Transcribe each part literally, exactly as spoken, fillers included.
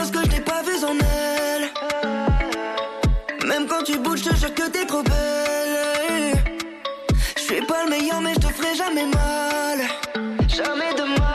parce que je n'ai pas vu son aile. Même quand tu bouges, je te jure que t'es trop belle. Je suis pas le meilleur, mais je te ferai jamais mal. Jamais de mal.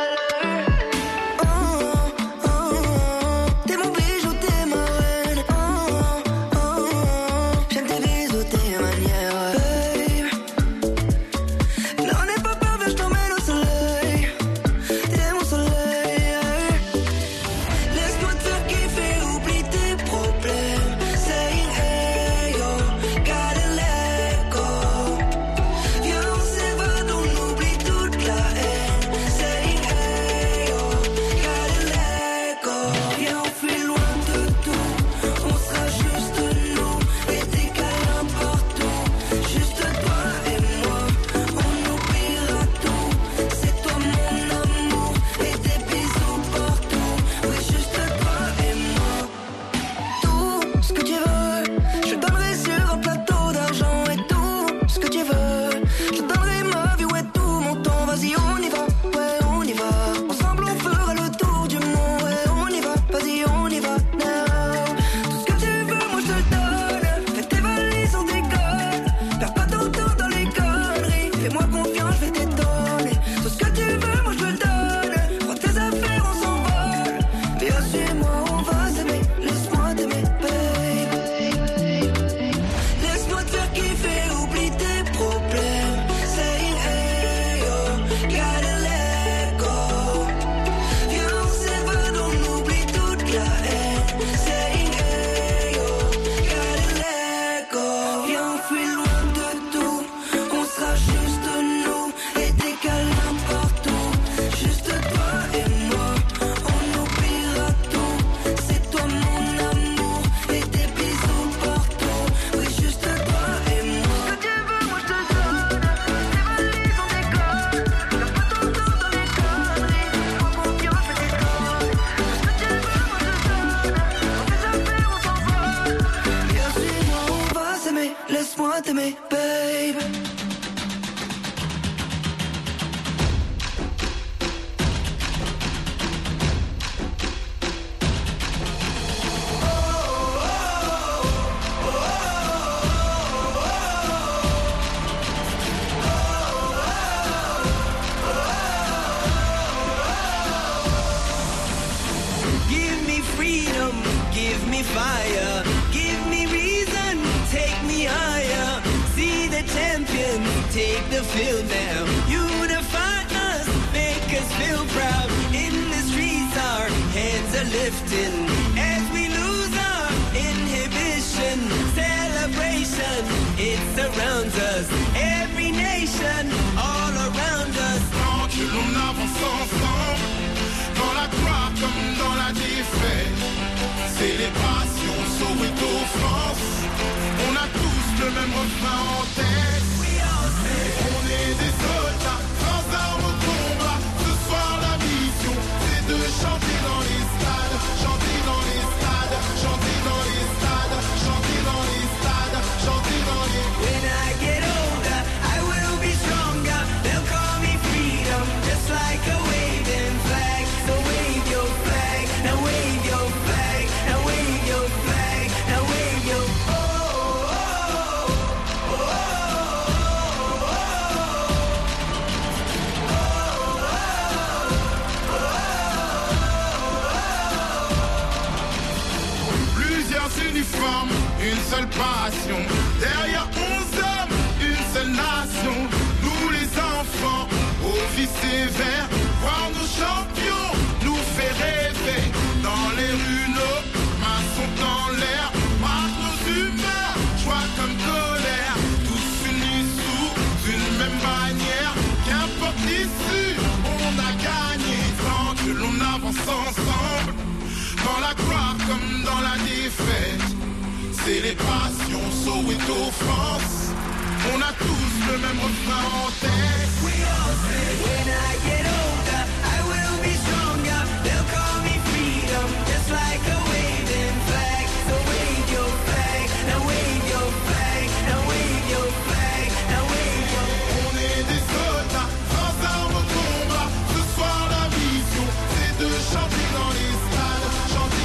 Célébration, Soweto, France. On a tous le même refrain en tête. We all say, when I get older, I will be stronger. They'll call me freedom, just like a waving flag. So wave your flag, now wave your flag, now wave your flag, now wave your flag. On est des soldats, sans armes au combat. Ce soir la mission, c'est de chanter dans les stades, chanter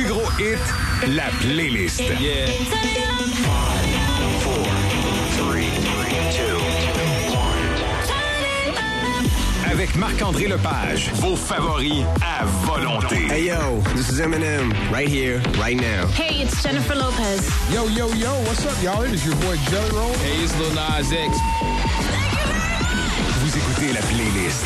plus gros hits, la playlist. Yeah. Avec Marc-André Lepage, vos favoris à volonté. Hey yo, this is Eminem, right here, right now. Hey, it's Jennifer Lopez. Yo, yo, yo, what's up, y'all? It is your boy Jelly Roll. Hey, it's Lil Nas X. Vous écoutez la playlist.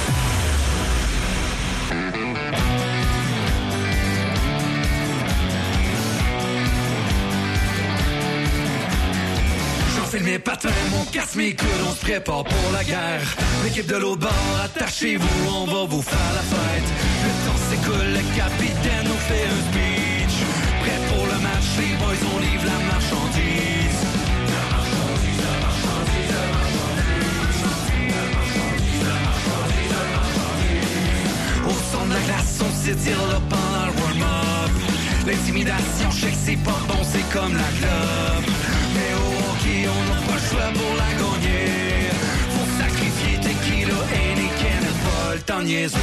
J'enfile mes patins, mon casse, mes coudes, on se prépare pour la guerre. L'équipe de l'autre bord, attachez-vous, on va vous faire la fête. Le temps s'écoule, le capitaine nous fait un speech. Prêt pour le match, les boys, on livre la marchandise. La marchandise, la marchandise, la marchandise, la marchandise, la marchandise, la marchandise. Au son de la glace, on s'étire là pendant le warm-up. L'intimidation, je sais que c'est pas bon, c'est comme la club. Mais au hockey, on n'a pas le choix pour la gagner. Faut sacrifier tequila, Heineken, pas le temps de niaiser.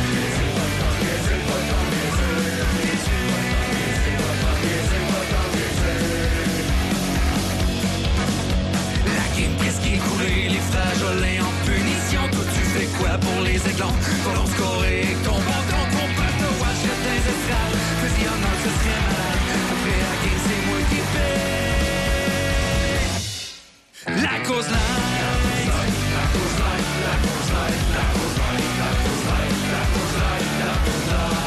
La game presque écoulée, les flageolets en punition. Toi tu fais quoi pour les éclats? Quand on score et ton bâton, ton bateau achète des estrades. Fusil en or, ce serait malade. Après la game, c'est moi qui paie. La cause light, la cause light, la cause light, la cause light, la cause light, la cause light, la cause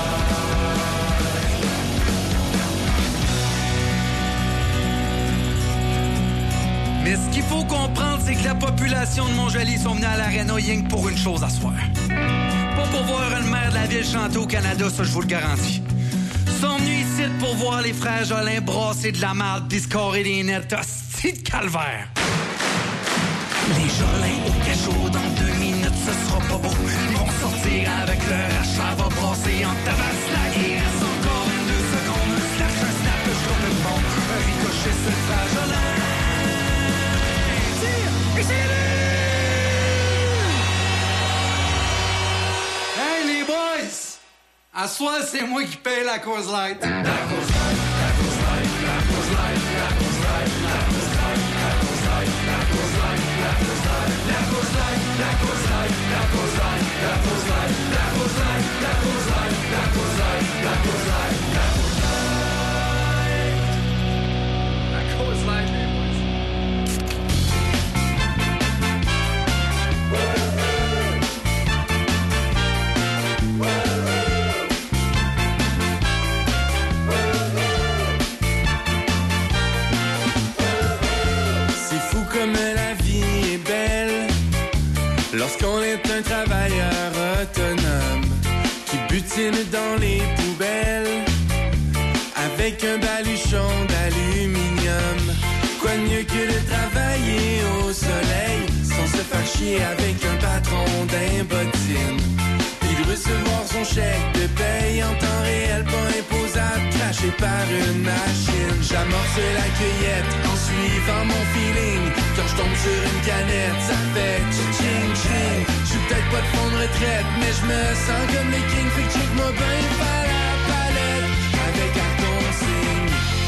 light. Mais ce qu'il faut comprendre, c'est que la population de Montjoly sont venus à l'Arena rien que pour une chose à soir. Pas pour voir le maire de la ville chanter au Canada, ça je vous le garantis. Ils sont venus ici pour voir les frères Jolin brasser de la marde pis scorer des nets. Hostie de calvaire. Les Jolins au cachot, dans deux minutes, ce sera pas beau. Ils vont sortir avec leur achat, va brasser en tabasse. La guerre reste encore une deux secondes. Un slash, un snap, je tourne le bon. Un ricochet sur le frère Jolin. Tire, et c'est lui! Hey les boys! À soir, c'est moi qui paye la cause light. La cause light, la cause light, la cause light, la cause light, la cause light, la cause light, la cause light. La cause light, la cause light, la cause light, la cause light, la cause light, la cause light, la cause light, la cause light, la cause light, la cause light, la cause light, les C'est fou comme la vie est belle lorsqu'on est un travailleur autonome qui butine dans les poubelles avec un baluchon d'aluminium. Quoi de mieux que de travailler au soleil sans se faire chier avec un patron d'un bottine, puis de recevoir son chèque de paye en temps réel pas imposable craché par une machine. J'amorce la cueillette en suivant mon feeling. Quand je tombe sur une canette, ça fait tching ching. J'suis peut-être pas de fond de retraite, mais je me sens comme le king. Fait que check-moi bien par la palette avec carton signe.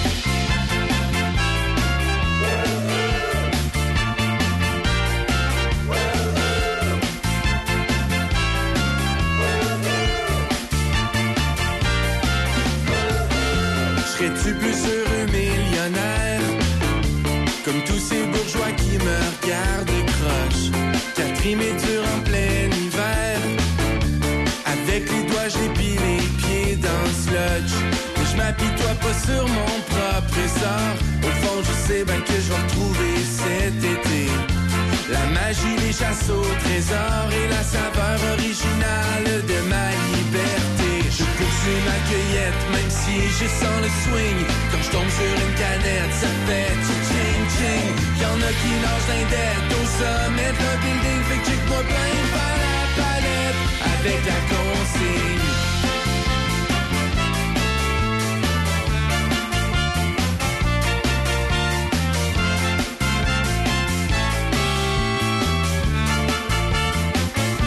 Serais-tu plus heureux millionnaire comme tous ces bourgeois qui me regardent croche? Catherine est dure en plein hiver. Avec les doigts j'épile les pieds dans le sludge. Mais je m'apitoie pas sur mon propre essor. Au fond je sais bien que je vais retrouver cet été la magie des chasses au trésor et la saveur originale de ma liberté. Je poursuis ma cueillette, même si je sens le swing. Quand je tombe sur une canette, ça fait tching ching. Y'en a qui nagent d'indette au sommet de le building. Fait que check-moi plein par la palette avec la consigne.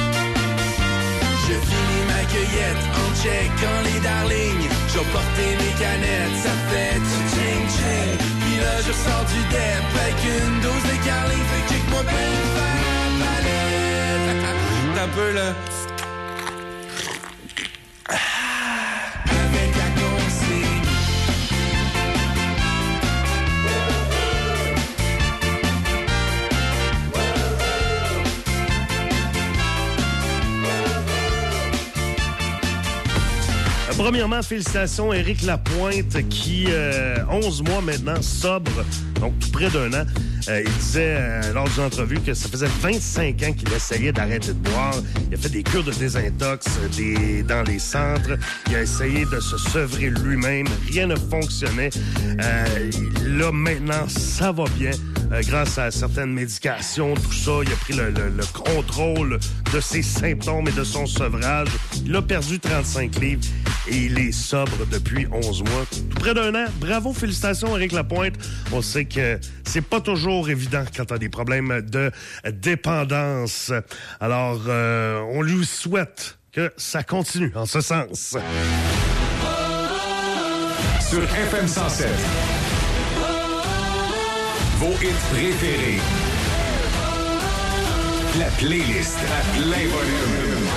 Je finis ma cueillette en checkant les darlings. Je vais porter mes canettes, ça fait tching-ching. Puis là, je ressors du dep avec une dose de Carling. Fait kick-moi plein de fer à palette. T'as un peu, là. Avec la consigne. Premièrement, félicitations à Éric Lapointe qui, euh, onze mois maintenant, sobre, donc tout près d'un an. Euh, il disait euh, lors d'une entrevue que ça faisait vingt-cinq ans qu'il essayait d'arrêter de boire. Il a fait des cures de désintox des, dans les centres. Il a essayé de se sevrer lui-même. Rien ne fonctionnait. Euh, là, maintenant, ça va bien. Euh, grâce à certaines médications, tout ça, il a pris le, le, le contrôle de ses symptômes et de son sevrage. Il a perdu trente-cinq livres et il est sobre depuis onze mois. Tout près d'un an. Bravo, félicitations, Éric Lapointe. On sait que c'est pas toujours évident quand t'as des problèmes de dépendance. Alors, euh, on lui souhaite que ça continue en ce sens. Sur F M cent sept. Vos hits préférés. La playlist à plein volume.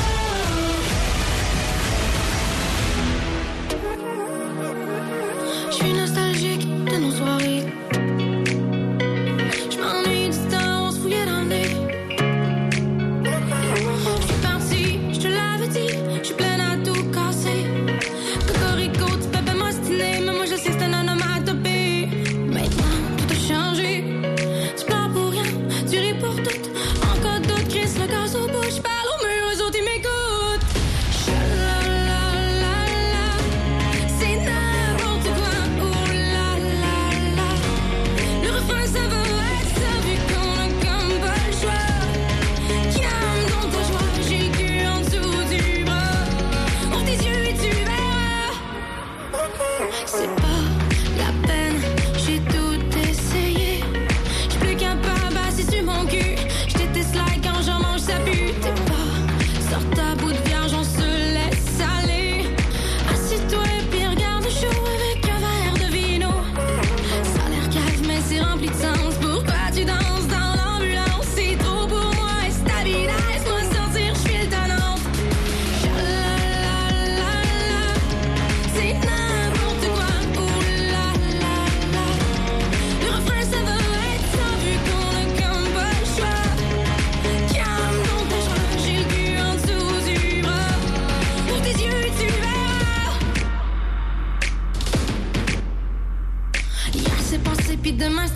Je suis nostalgique de nos soirées. Je m'ennuie du temps où on se fouillait dans le nez. Je suis partie, je te l'avais dit. Je suis pleine à tout casser. Cocorico, tu peux pas m'ostiner. Mais moi je sais que c'est un onomatopée. Maintenant, tout a changé. Tu pleures pour rien, tu ris pour tout. Encore d'autres Chris, le gaz au bout. Je parle au mur, eux autres ils m'écoutent. Chalalalala, c'est n'importe quoi. Oh là là là. Le refrain ça veut être ça vu qu'on a comme pas le choix. Calme dans ta joie, j'ai le cul en dessous du bras. Ouvre tes yeux et tu verras. C'est pas la peine, j'ai tout essayé. J'suis plus capable assis sur mon cul. J't'étais like quand j'en mange ça pue. T'es pas sors ta bout de vierge, on se laisse aller. Assis-toi et puis regarde le show avec un verre de vino. Ça a l'air cave mais c'est rempli de sens. Pourquoi tu danses dans l'ambulance? C'est trop pour moi et c'est ta vie. Laisse-moi sortir, j'file ta nante. Chalalalala, c'est n'importe quoi. Oh là là là. Le refrain ça veut être ça vu qu'on a comme pas le choix. Calme dans ta joie, j'ai le cul en dessous du bras. Ouvre tes yeux et tu verras. Hier c'est passé puis demain c'est